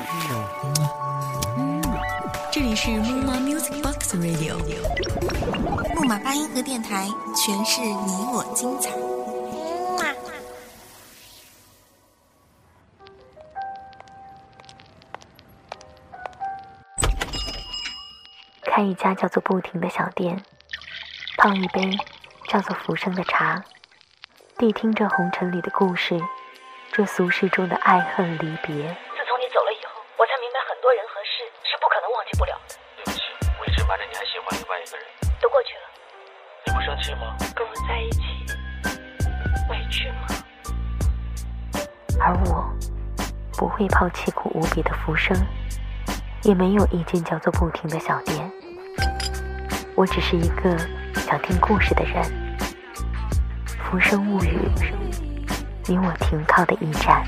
这里是木马 Music Box Radio， 木马八音盒电台，诠释你我精彩。 开一家叫做不停的小店，泡一杯叫做浮生的茶，谛听这红尘里的故事，这俗世中的爱恨离别。 自从你走了以后，我才明白很多人和事是不可能忘记不了的。 对不起，我一直瞒着你还喜欢另外一个人。 都过去了， 你不生气吗？ 跟我在一起委屈吗？ 而我不会抛弃苦无比的浮生，也没有一间叫做不停的小店。我只是一个想听故事的人。浮生物语，你我停靠的驿站。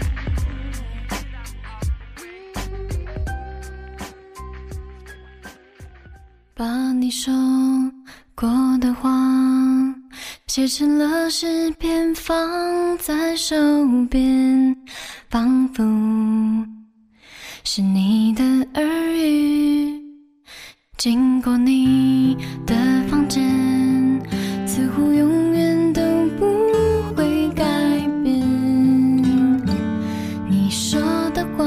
把你说过的话写成了诗篇，放在手边，仿佛是你的耳语。经过你的房间，似乎永远都不会改变。你说的话，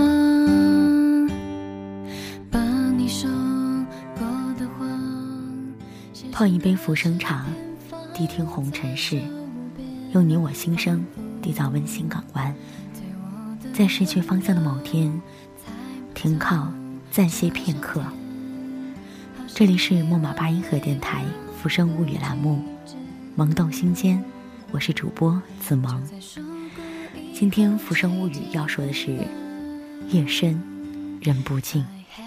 把你说过的话， 泡一杯浮生茶，谛听红尘事，用你我心声缔造温馨港湾。在失去方向的某天，停靠暂歇片刻。这里是木马八音盒电台浮生物语栏目，萌动心间，我是主播子萌。今天浮生物语要说的是夜深人不静。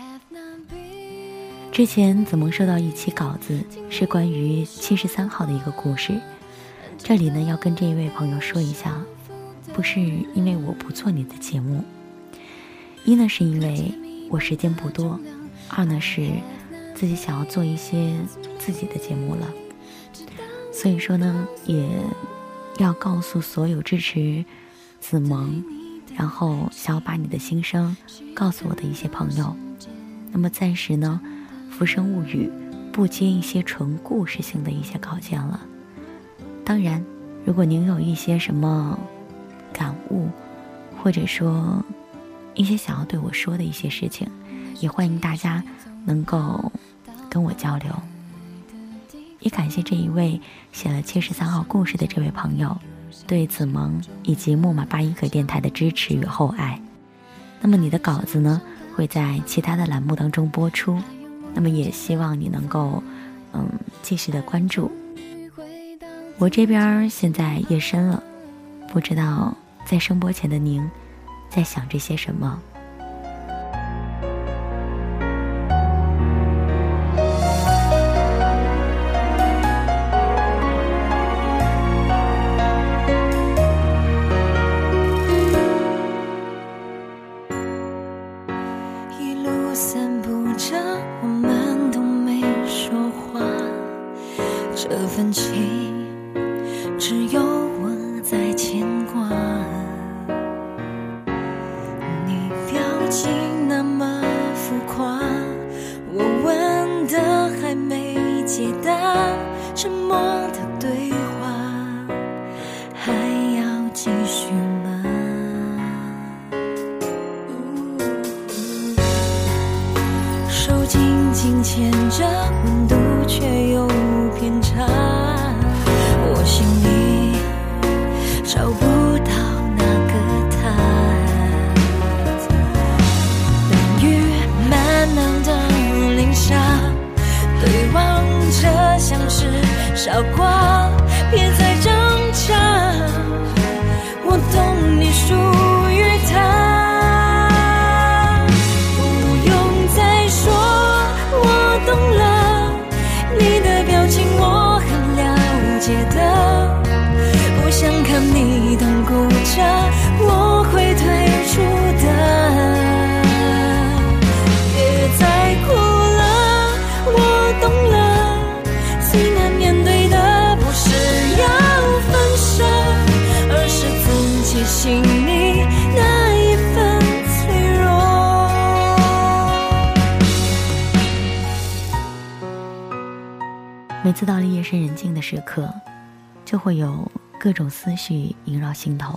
之前子萌收到一期稿子，是关于73号的一个故事。这里呢要跟这一位朋友说一下，不是因为我不做你的节目，一呢是因为我时间不多，二呢是自己想要做一些自己的节目了，所以说呢也要告诉所有支持子萌，然后想要把你的心声告诉我的一些朋友。那么暂时呢浮生物语不接一些纯故事性的一些稿件了。当然如果您有一些什么感悟，或者说一些想要对我说的一些事情，也欢迎大家能够跟我交流。也感谢这一位写了73号故事的这位朋友对子萌以及木马八音盒电台的支持与厚爱。那么你的稿子呢会在其他的栏目当中播出，那么也希望你能够继续的关注。我这边现在夜深了，不知道在声波前的您在想着些什么。 一路散步着，我们都没说话，这份情只有我在牵挂。你表情那么浮夸，我问的还没解答，沉默的对话还要继续吗？手紧紧牵着，温度却有偏差，我心里找不到那个他。等雨慢慢的淋下，对望着像是傻瓜，别再挣扎，我懂你属于他。懂了，你的表情我很了解的，不想看你痛哭着，我会退出的。别再哭了，我懂了，虽然面对的不是压每次到了夜深人静的时刻，就会有各种思绪萦绕心头。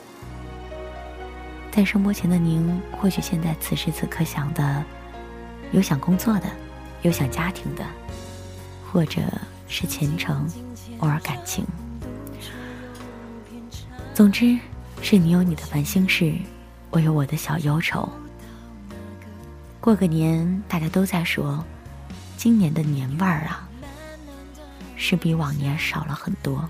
在声波前的您，或许现在此时此刻想的，有想工作的，有想家庭的，或者是前程，偶尔感情。总之，是你有你的烦心事，我有我的小忧愁。过个年，大家都在说，今年的年味儿啊，是比往年少了很多。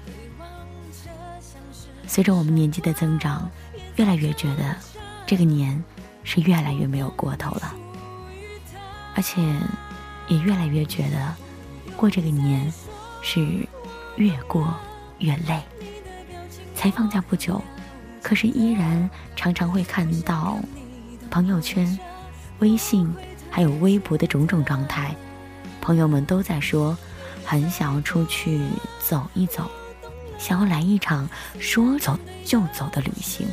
随着我们年纪的增长，越来越觉得这个年是越来越没有过头了，而且也越来越觉得过这个年是越过越累。才放假不久，可是依然常常会看到朋友圈、微信还有微博的种种状态，朋友们都在说很想要出去走一走，想要来一场说走就走的旅行。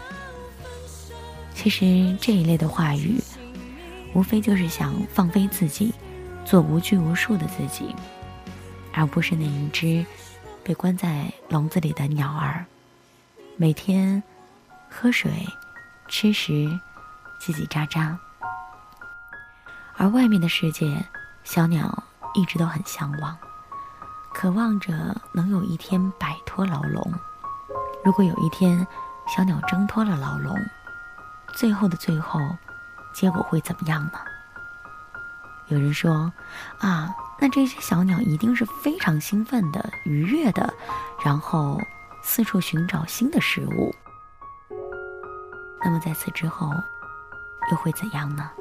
其实这一类的话语无非就是想放飞自己，做无拘无束的自己，而不是那一只被关在笼子里的鸟儿，每天喝水吃食叽叽喳喳。而外面的世界，小鸟一直都很向往，渴望着能有一天摆脱牢笼。如果有一天小鸟挣脱了牢笼，最后的最后，结果会怎么样呢？有人说啊，那这些小鸟一定是非常兴奋的、愉悦的，然后四处寻找新的食物。那么在此之后又会怎样呢？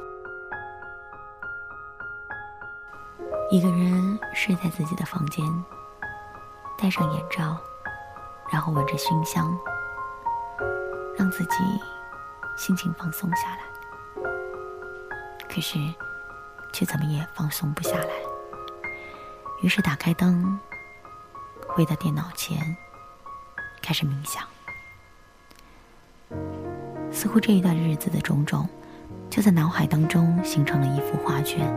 一个人睡在自己的房间，戴上眼罩，然后闻着熏香，让自己心情放松下来。可是却怎么也放松不下来，于是打开灯，回到电脑前，开始冥想。似乎这一段日子的种种，就在脑海当中形成了一幅画卷。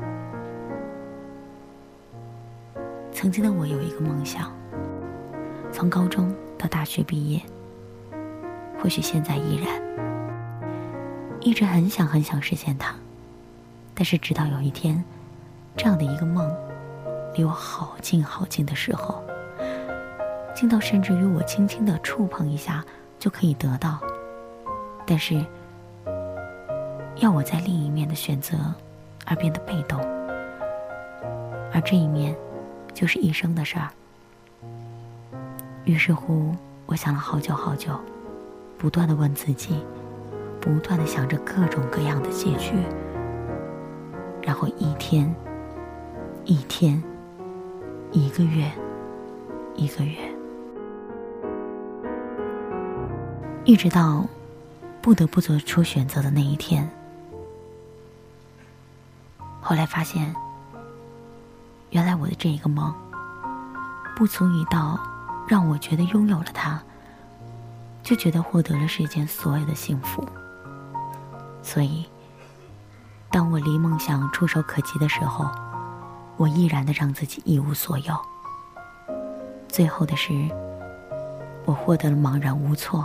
曾经的我有一个梦想，从高中到大学毕业，或许现在依然，一直很想很想实现它。但是直到有一天，这样的一个梦离我好近好近的时候，近到甚至于我轻轻的触碰一下就可以得到，但是要我在另一面的选择而变得被动，而这一面就是一生的事儿。于是乎，我想了好久好久，不断的问自己，不断的想着各种各样的结局，然后一天一天，一个月一个月，一直到不得不做出选择的那一天。后来发现，原来我的这一个梦不足以到让我觉得拥有了它，就觉得获得了世间所有的幸福。所以当我离梦想触手可及的时候，我毅然地让自己一无所有。最后的是，我获得了茫然无措。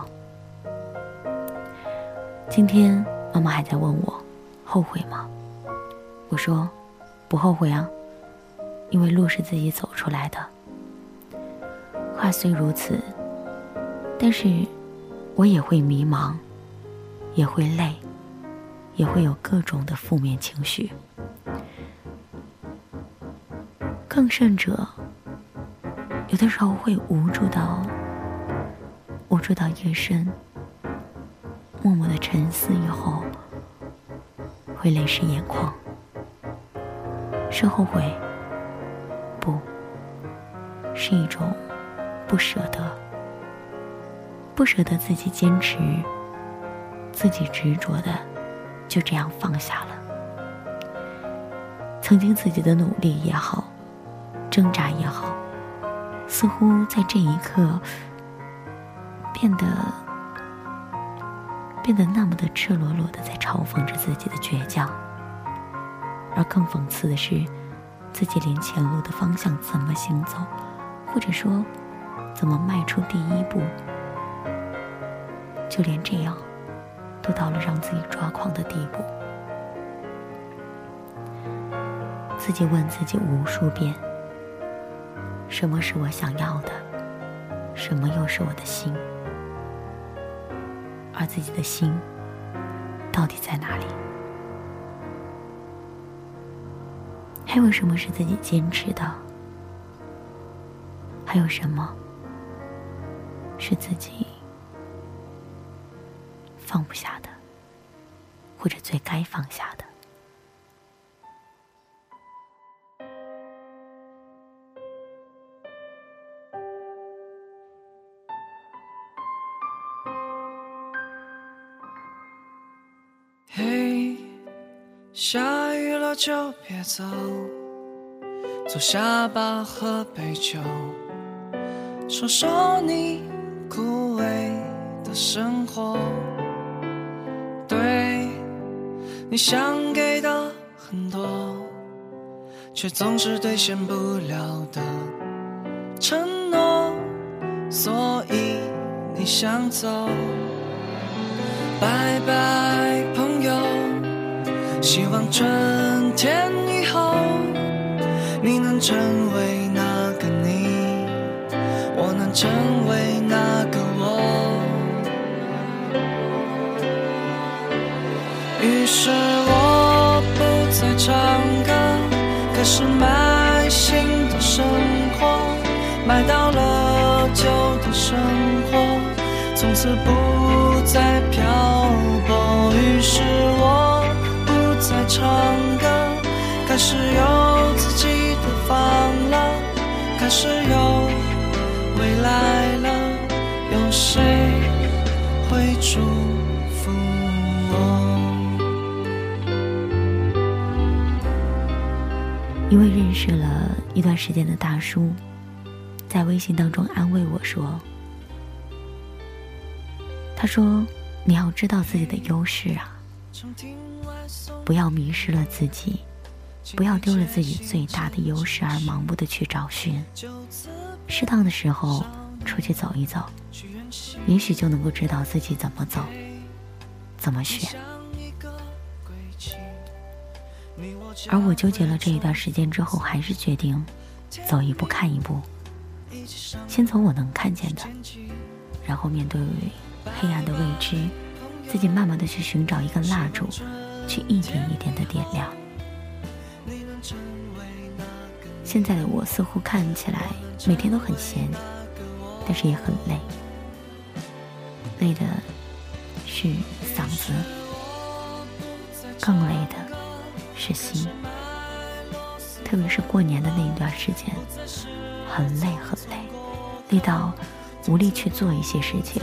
今天妈妈还在问我后悔吗？我说不后悔啊，因为路是自己走出来的。话虽如此，但是我也会迷茫，也会累，也会有各种的负面情绪。更甚者，有的时候会无助到夜深，默默的沉思以后，会泪湿眼眶。是后悔？不，是一种不舍得，不舍得自己坚持，自己执着的就这样放下了。曾经自己的努力也好，挣扎也好，似乎在这一刻变得那么的赤裸裸的在嘲讽着自己的倔强。而更讽刺的是， 自己连前路的方向怎么行走，或者说怎么迈出第一步，就连这样都到了让自己抓狂的地步。自己问自己无数遍，什么是我想要的，什么又是我的心，而自己的心到底在哪里？还有什么是自己坚持的？还有什么是自己放不下的，或者最该放下的？ 嘿，下雨了就别走，坐下吧，喝杯酒，说说你枯萎的生活。对，你想给的很多，却总是兑现不了的承诺，所以你想走。拜拜朋友，希望春天以后你能成为那个你，我能成为那个我。于是我不再唱歌，开始买新的生活，买到了旧的生活，从此不再漂泊。于是我不再唱歌，开始有自己的房了，开始有未来了，有谁会祝福我？ 一位认识了一段时间的大叔，在微信当中安慰我说，他说你要知道自己的优势啊，不要迷失了自己，不要丢了自己最大的优势而盲目的去找寻，适当的时候出去走一走，也许就能够知道自己怎么走，怎么选。而我纠结了这一段时间之后，还是决定走一步看一步，先从我能看见的，然后面对黑暗的未知，自己慢慢的去寻找一根蜡烛，去一点一点的点亮。现在的我似乎看起来每天都很闲，但是也很累，累的是嗓子，更累的是心。特别是过年的那一段时间，很累很累，累到无力去做一些事情。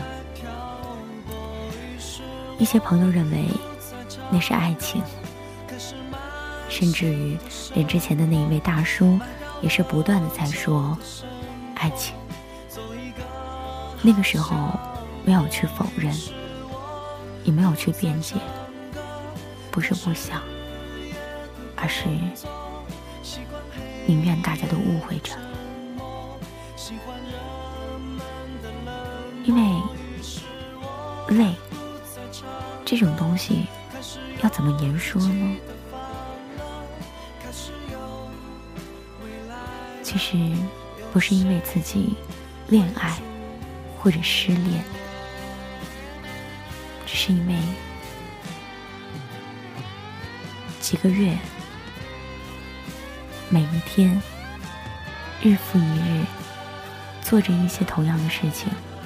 一些朋友认为那是爱情，甚至于连之前的那一位大叔也是不断的在说爱情。那个时候没有去否认，也没有去辩解，不是不想，而是宁愿大家都误会着。因为累这种东西要怎么言说呢？其实不是因为自己恋爱或者失恋，只是因为几个月，每一天日复一日做着一些同样的事情，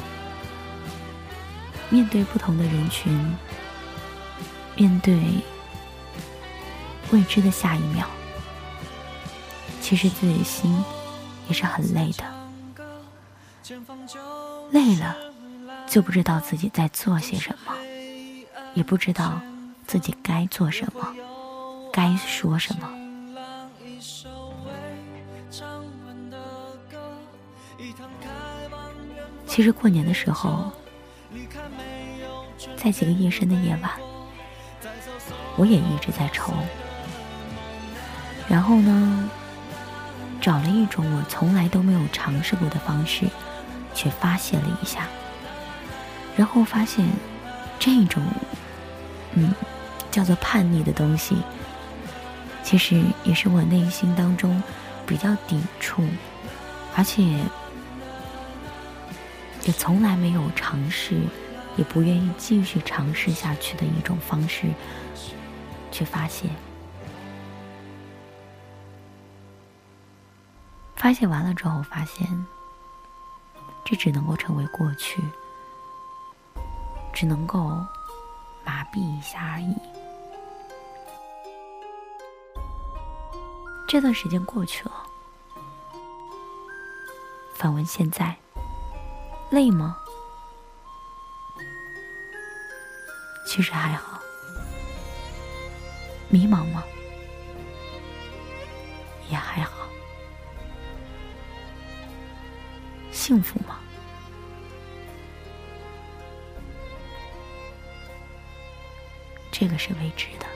面对不同的人群，面对未知的下一秒，其实自己心也是很累的。累了就不知道自己在做些什么，也不知道自己该做什么，该说什么。其实过年的时候，在几个夜深的夜晚，我也一直在愁。然后呢， 找了一种我从来都没有尝试过的方式去发泄了一下，然后发现这种叫做叛逆的东西，其实也是我内心当中比较抵触，而且也从来没有尝试，也不愿意继续尝试下去的一种方式去发泄。发泄完了之后，发现这只能够成为过去，只能够麻痹一下而已。这段时间过去了，反问现在，累吗？其实还好。迷茫吗？也还好。幸福吗？这个是未知的。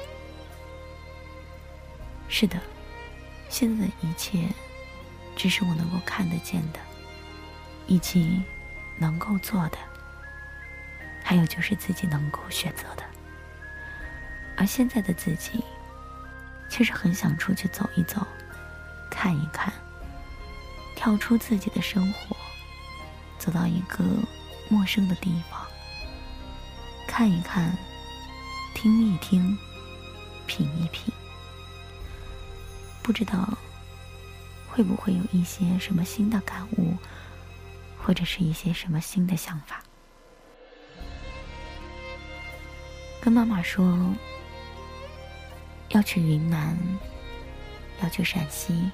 是的，现在的一切只是我能够看得见的，以及能够做的，还有就是自己能够选择的。而现在的自己其实很想出去走一走，看一看，跳出自己的生活，走到一个陌生的地方，看一看，听一听，品一品。不知道会不会有一些什么新的感悟，或者是一些什么新的想法。跟妈妈说要去云南，要去陕西。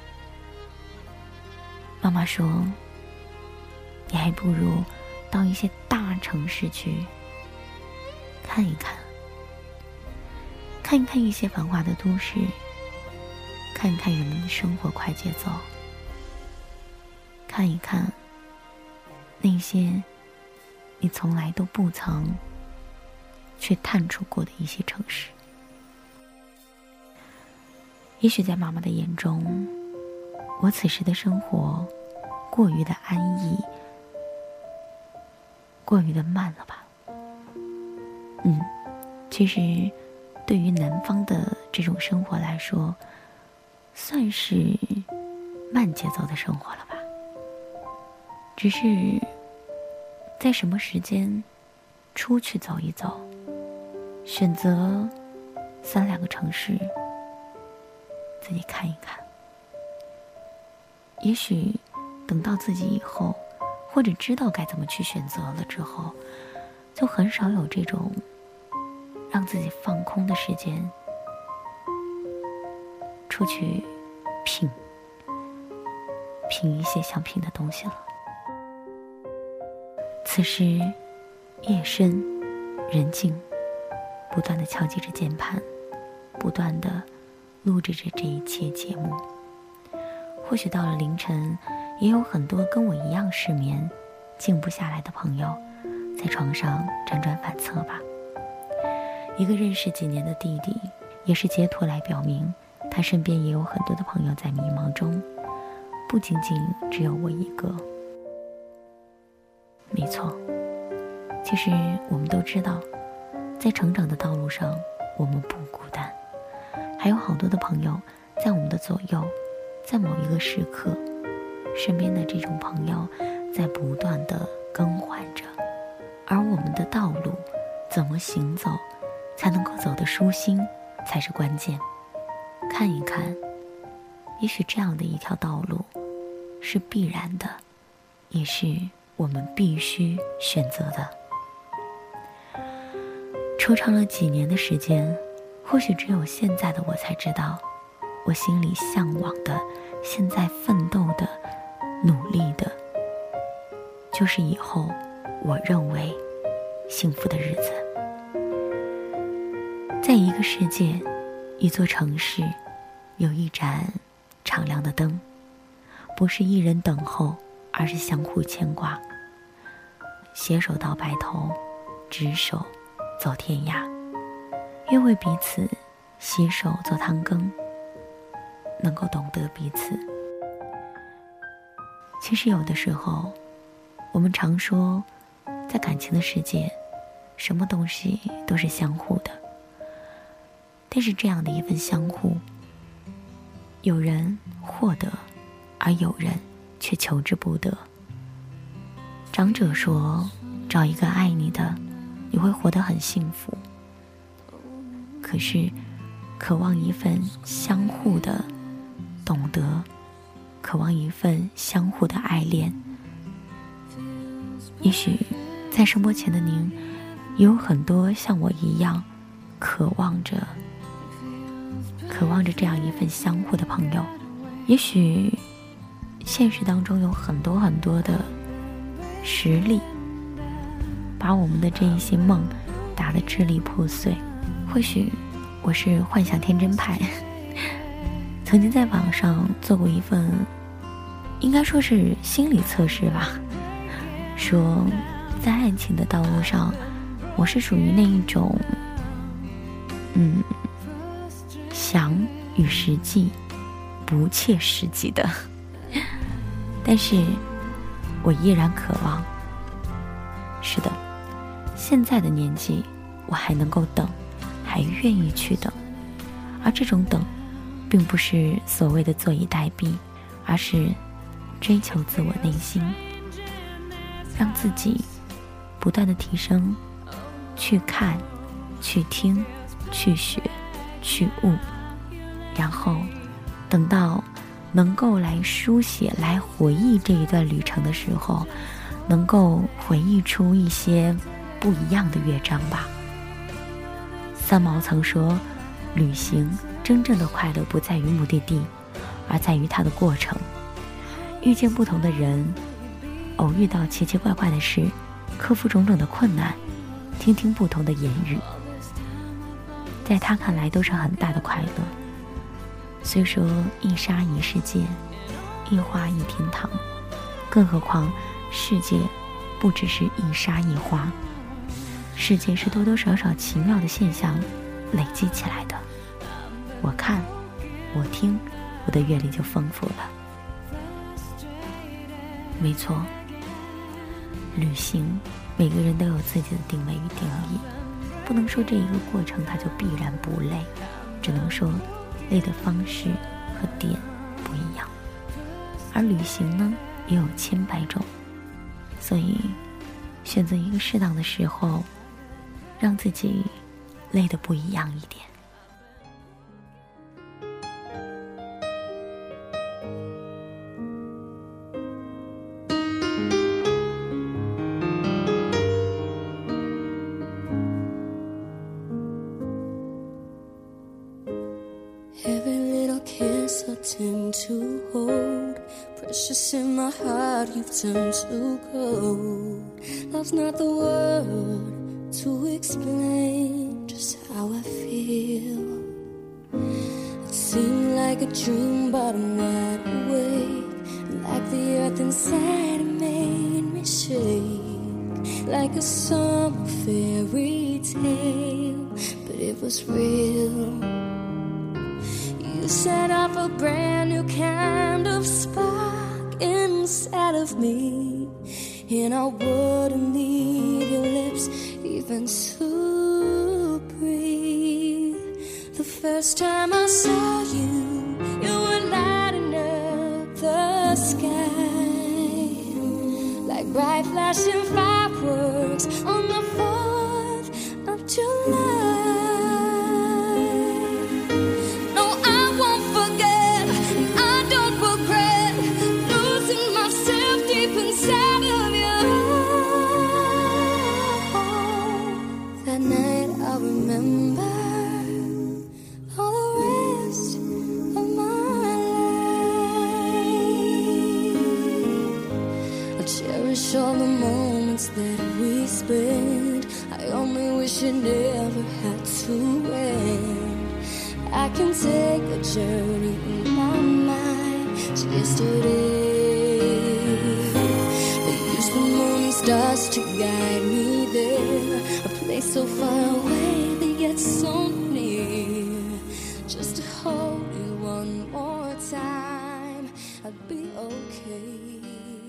妈妈说你还不如到一些大城市去看一看，看一看一些繁华的都市，看一看人们的生活快节奏，看一看那些你从来都不曾去探出过的一些城市。也许在妈妈的眼中，我此时的生活过于的安逸，过于的慢了吧。其实对于南方的这种生活来说，算是慢节奏的生活了吧。只是在什么时间出去走一走，选择3-2个城市自己看一看。也许等到自己以后，或者知道该怎么去选择了之后，就很少有这种让自己放空的时间，出去品一些想品的东西了。此时夜深人静，不断地敲击着键盘，不断地录制着这一切节目。或许到了凌晨，也有很多跟我一样失眠静不下来的朋友在床上辗转反侧吧。一个认识几年的弟弟也是截图来表明，他身边也有很多的朋友在迷茫中，不仅仅只有我一个。没错，其实我们都知道，在成长的道路上我们不孤单，还有好多的朋友在我们的左右，在某一个时刻，身边的这种朋友在不断的更换着，而我们的道路怎么行走才能够走得舒心才是关键。看一看，也许这样的一条道路是必然的，也是我们必须选择的。惆怅了几年的时间，或许只有现在的我才知道，我心里向往的，现在奋斗的，努力的，就是以后我认为幸福的日子。在一个世界，一座城市，有一盏敞亮的灯，不是一人等候，而是相互牵挂，携手到白头，执手走天涯，愿为彼此携手做汤羹，能够懂得彼此， 其实有的时候，我们常说，在感情的世界，什么东西都是相互的。但是这样的一份相互，有人获得，而有人却求之不得。长者说，找一个爱你的，你会活得很幸福。可是，渴望一份相互的懂得，渴望一份相互的爱恋。也许在声波前的您，也有很多像我一样渴望着这样一份相互的朋友。也许现实当中有很多很多的实力，把我们的这一些梦打得支离破碎。或许我是幻想天真派，曾经在网上做过一份，应该说是心理测试吧，说在爱情的道路上，我是属于那一种想与实际不切实际的，但是我依然渴望。是的，现在的年纪我还能够等，还愿意去等。而这种等并不是所谓的坐以待毙，而是追求自我内心，让自己不断的提升，去看，去听，去学，去悟，然后等到能够来书写，来回忆这一段旅程的时候，能够回忆出一些不一样的乐章吧。三毛曾说，旅行真正的快乐不在于目的地，而在于它的过程。遇见不同的人，偶遇到奇奇怪怪的事，克服种种的困难，听听不同的言语，在他看来都是很大的快乐。虽说一沙一世界，一花一天堂，更何况世界不只是一沙一花，世界是多多少少奇妙的现象累积起来的。我看，我听，我的阅历就丰富了。没错，旅行每个人都有自己的定位与定义，不能说这一个过程它就必然不累，只能说累的方式和点不一样。而旅行呢，也有千百种，所以选择一个适当的时候，让自己累得不一样一点。 Tend to hold, precious in my heart, you've turned to gold. Love's not the word to explain just how I feel. It seemed like a dream, but I'm wide awake. Like the earth inside it made me shake, like a summer fairy tale, but it was real. You set off a brand new kind of spark inside of me, and I wouldn't leave your lips even to breathe. The first time I saw you, you were lighting up the sky, like bright flashing fireworks on the 4th of July. All the moments that we spent, I only wish it never had to end. I can take a journey in my mind to yesterday. They used the moon and stars to guide me there, a place so far away that yet so near. Just to hold you one more time, I'd be okay.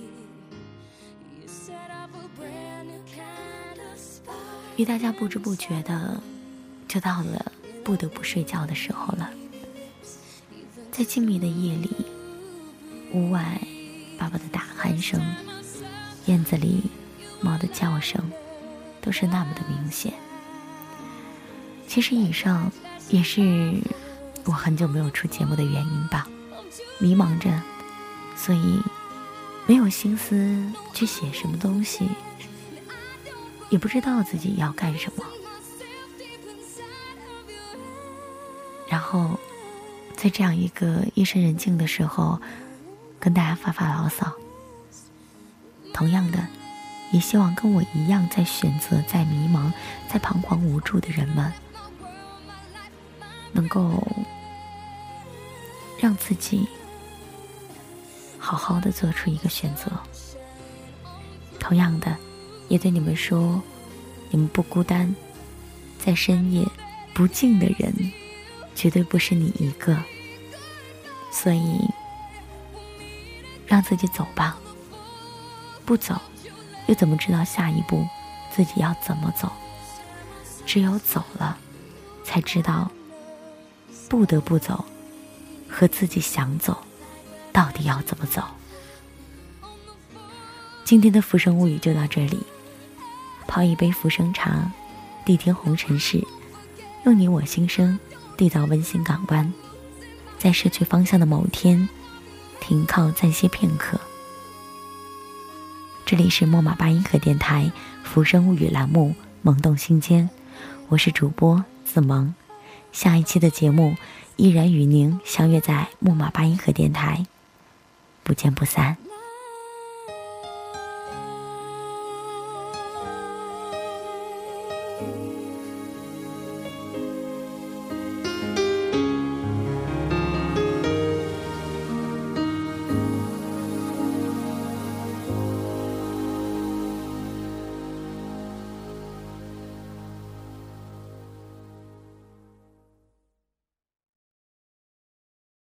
大家不知不觉的就到了不得不睡觉的时候了。在静谧的夜里，屋外爸爸的打鼾声，院子里猫的叫声，都是那么的明显。其实以上也是我很久没有出节目的原因吧，迷茫着，所以没有心思去写什么东西，也不知道自己要干什么。然后在这样一个夜深人静的时候，跟大家发发牢骚。同样的，也希望跟我一样在选择、在迷茫、在彷徨无助的人们，能够让自己好好的做出一个选择。同样的，也对你们说，你们不孤单，在深夜不静的人绝对不是你一个，所以让自己走吧，不走又怎么知道下一步自己要怎么走？只有走了才知道不得不走和自己想走到底要怎么走。今天的浮生物语就到这里，泡一杯浮生茶，谛听红尘事，用你我心声缔造温馨港湾，在失去方向的某天停靠暂歇片刻。这里是木马八音盒电台浮生物语栏目萌动心间，我是主播子萌。下一期的节目依然与您相约在木马八音盒电台，不见不散。